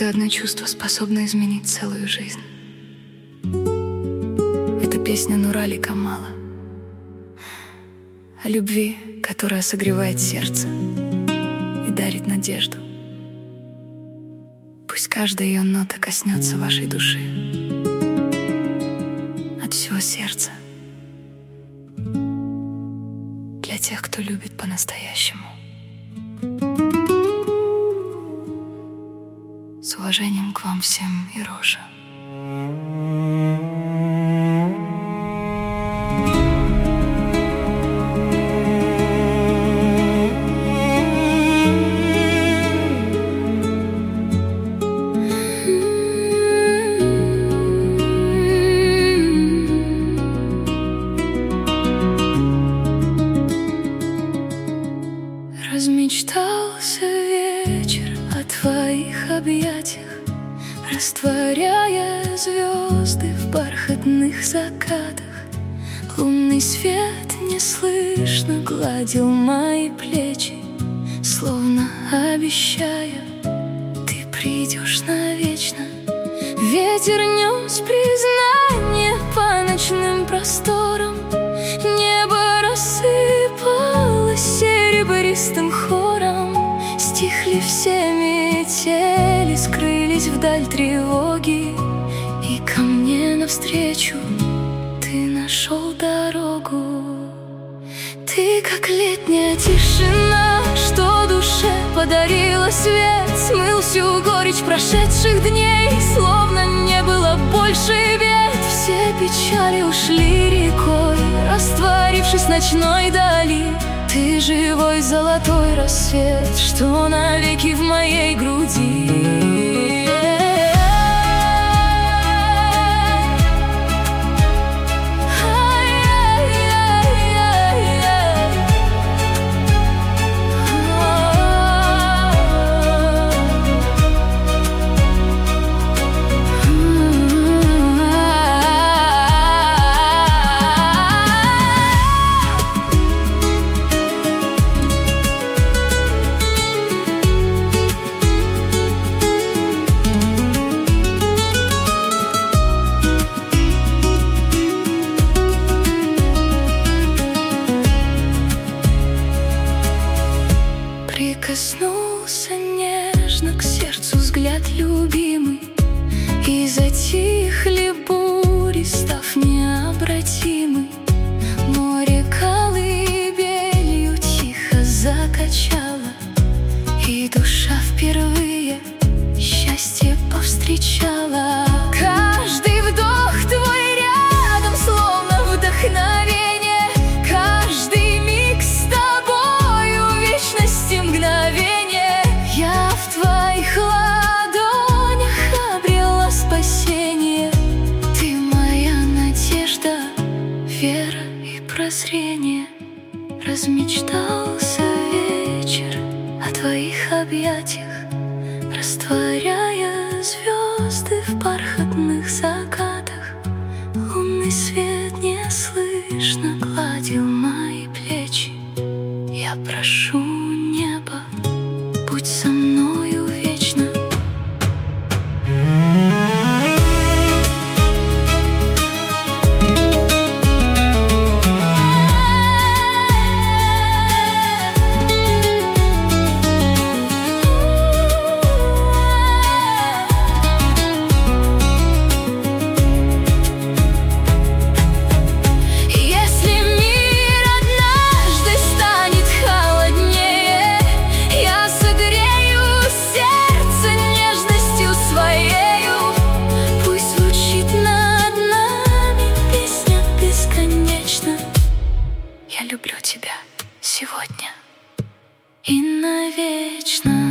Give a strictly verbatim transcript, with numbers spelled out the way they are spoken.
будто одно чувство способно изменить целую жизнь. Это песня Нурали Камала о любви, которая согревает сердце и дарит надежду. Пусть каждая ее нота коснется вашей души от всего сердца. Для тех, кто любит по-настоящему. С уважением к вам всем, Ироша. Размечтался вечер о твоих объятиях, растворяя звезды в бархатных закатах. Лунный свет неслышно гладил мои плечи, словно обещая, ты придешь навечно. Ветер нес признание по ночным просторам, небо рассыпалось серебристым хором. Стихли все метели, скрылись вдаль тревоги, и ко мне навстречу ты нашел дорогу. Ты как летняя тишина, что душе подарила свет, смыл всю горечь прошедших дней, словно не было больше бед. Все печали ушли рекой, растворившись в ночной дали. Ты живой золотой рассвет, что навеки в моей груди. Прикоснулся нежно к сердцу взгляд любимый, и затихли бури, став необратимой. Море колыбелью тихо закачало, и душа впервые счастье повстречала. Каждый вдох твой рядом, словно вдохновение, каждый миг с тобою вечности мгновение. Я в твоих ладонях обрела спасение. Ты моя надежда, вера и прозрение. Размечтался вечер о твоих объятиях, растворяя звезды в бархатных закатах. Лунный свет неслышно гладил мои плечи. Я прошу небо, будь со мною вечно. Я люблю тебя сегодня и навечно.